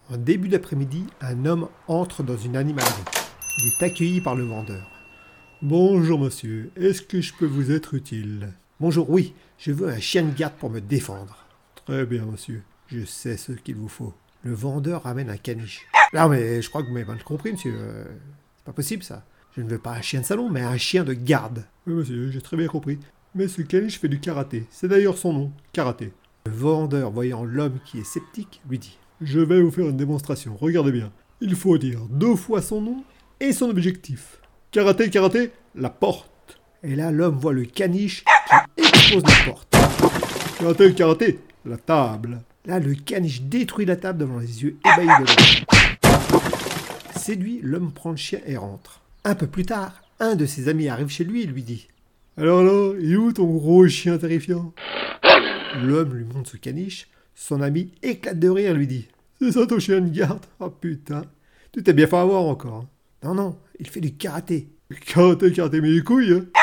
En début d'après-midi, un homme entre dans une animalerie. Il est accueilli par le vendeur. Bonjour monsieur, est-ce que je peux vous être utile? Bonjour, oui, je veux un chien de garde pour me défendre. Très bien monsieur, je sais ce qu'il vous faut. Le vendeur ramène un caniche. Non mais je crois que vous m'avez mal compris monsieur, c'est pas possible ça. Je ne veux pas un chien de salon, mais un chien de garde. Oui monsieur, j'ai très bien compris. Mais ce caniche fait du karaté, c'est d'ailleurs son nom, karaté. Le vendeur, voyant l'homme qui est sceptique, lui dit: je vais vous faire une démonstration, regardez bien. Il faut dire 2 fois son nom et son objectif. Karaté, karaté, la porte. Et là, l'homme voit le caniche qui expose la porte. Karaté, karaté, la table. Là, le caniche détruit la table devant les yeux ébahis de l'homme. Séduit, l'homme prend le chien et rentre. Un peu plus tard, un de ses amis arrive chez lui et lui dit: alors, il est où ton gros chien terrifiant? L'homme lui montre ce caniche. Son ami éclate de rire et lui dit: c'est ça ton chien de garde? Oh putain, tu t'es bien fait avoir encore. Non, il fait du karaté. Karaté, karaté, mais les couilles, hein.